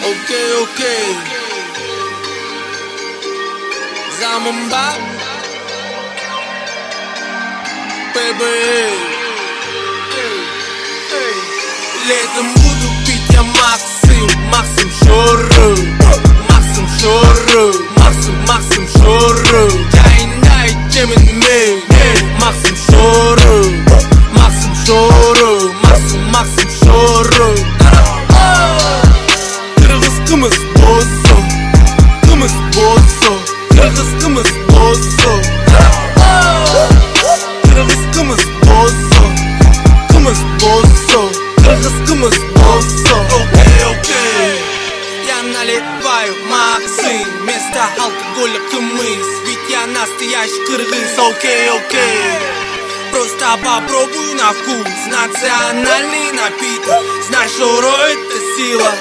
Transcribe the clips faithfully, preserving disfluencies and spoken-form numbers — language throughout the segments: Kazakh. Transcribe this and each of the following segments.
Okey okey Zaman bak Baby Летом буду пить я Максим Максим Шоры Максим Шоры Максим Максим Шоры Жайнай жеминмей Максим Шоры Максим Шоры Максим Максим Шоры Кыргыз кымыз болсо Кымыз болсо Кыргыз кымыз болсо Кыргыз кымыз болсо Кымыз болсо Кыргыз кымыз болсо Окей окей Я наливаю Максим Вместо алкоголя кымыз Ведь я настоящий кыргыз Окей окей Просто попробуй на вкус Национальный напиток Знай, шоро это сила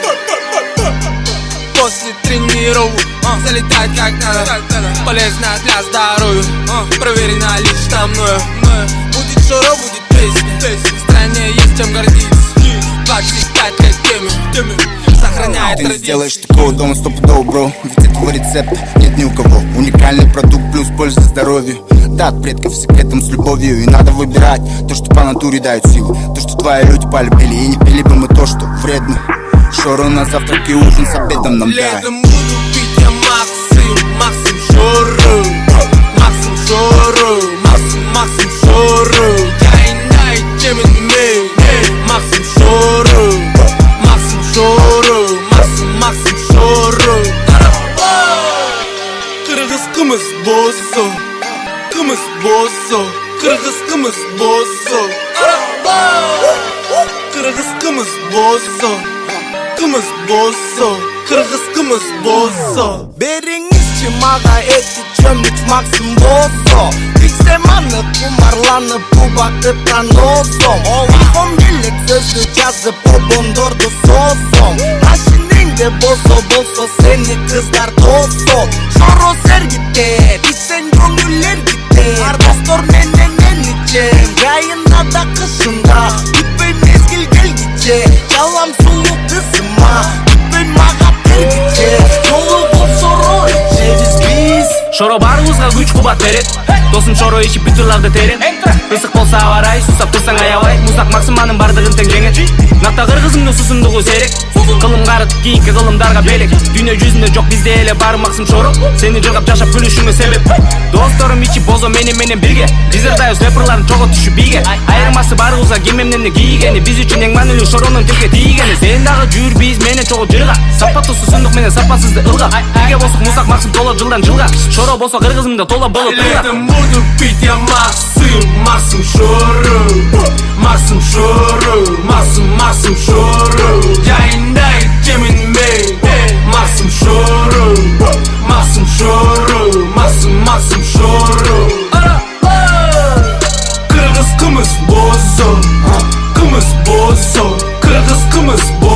После тренировок uh, залетать как надо Полезно для здоровья uh, Проверено лично мною Будет шоро, будет песня В стране есть чем гордиться двадцать пять лет теме Сохраняет Ты традиции. не сделаешь такого дома стопудово, бро. Ведь этого рецепта нет ни у кого. Уникальный продукт плюс польза здоровью. Да, от предков секретом с любовью. И надо выбирать то, что по натуре дает силу. То, что твои люди полюбили. И не пили бы мы то, что вредно. Шору на завтрак и ужин с обедом нам дай. Летом буду пить я Максим Максим Шоры Максим Шоры Максим Максим Шоры Жайнай жеминмей Максим Шоры Максим Шоры Максим Максим Шоры Кыргыз кымыз болсо Кымыз болсо Кыргыз кымыз болсо Кыргыз кымыз болсо Кымыз болсо Кыргыз кымыз болсо Беріңізші маға эти чөміч Максим болсо Иксеманы кумарланып бубақып таносом Олахом келек сөзді жазып обондорды сосом Машинеңде болсо болсо сені қыздар тосо Шоро сергітер, иксен көңілер кетер Ардостор менен мен ичем, жайында да қышында Күтпей мезгіл келгіче, жалам сұлу қызыма Күтпей маға бергіче, жолы бол шоро ичебіз біз Шоро барыбызга күч кубат берет Досым шоро ичип бүтүрларды терен Ысык болсо абарай, сусап турсаң аябай Музак Максиманын бардыгын тең жеңет Накта кыргызымдын сусундугу серек Кылым карыт кийинки кылымдарга белек Дүйнө жүзүндө жок бизде эле бар Максим Шоро Сени жыргап жашап күлүшүңө себеп Досторум ичип бозо менен менен бирге Биз ырдайбыз рэперлардын чого түшү бийге Айырмасы барыбызга ким эмнени кийгени Биз үчүн эң маанилүү шоронун тилге тийгени Сен дагы жүр биз менен чого жырга Сапаттуу сусундук менен сапасызды ылга Бирге болсок Музак Максим тола жылдан жылга Шоро болсо кыргызымда тола болуп Летом буду пить я Максим Максим Шоры Максим Шоры Максим Максим Шоры Жайнай жеминмей Максим Шоры Максим Шоры Максим Максим Шоры Кыргыз кымыз болсо Кымыз болсо Кыргыз кымыз болсо